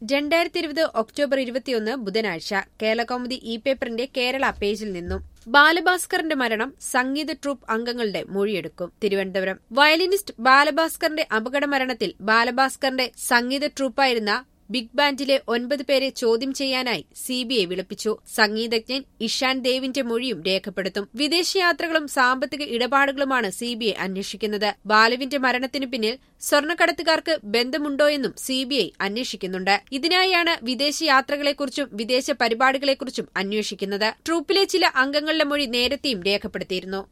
2020 October 21 ബുധനാഴ്ച കേരളകൗമുദി പേപ്പറിന്റെ കേരള പേജിൽ നിന്നും ബാലഭാസ്കറിന്റെ മരണം സംഗീത ട്രൂപ്പ് അംഗങ്ങളുടെ മൊഴിയെടുക്കും. തിരുവനന്തപുരം. വയലിനിസ്റ്റ് ബാലഭാസ്കറിന്റെ അപകടമരണത്തിൽ ബാലഭാസ്കറിന്റെ സംഗീത ട്രൂപ്പായിരുന്ന ബിഗ് ബാൻഡിലെ 9 പേരെ ചോദ്യം ചെയ്യാനായി സിബിഐ വിളിപ്പിച്ചു. സംഗീതജ്ഞൻ ഇഷാൻ ദേവിന്റെ മൊഴിയും രേഖപ്പെടുത്തും. വിദേശയാത്രകളും സാമ്പത്തിക ഇടപാടുകളുമാണ് സിബിഐ അന്വേഷിക്കുന്നത്. ബാലുവിന്റെ മരണത്തിനു പിന്നിൽ സ്വർണ്ണക്കടത്തുകാർക്ക് ബന്ധമുണ്ടോയെന്നും സിബിഐ അന്വേഷിക്കുന്നുണ്ട്. ഇതിനായാണ് വിദേശയാത്രകളെക്കുറിച്ചും വിദേശ പരിപാടികളെക്കുറിച്ചും അന്വേഷിക്കുന്നത്. ട്രൂപ്പിലെ ചില അംഗങ്ങളുടെ മൊഴി നേരത്തെയും രേഖപ്പെടുത്തിയിരുന്നു.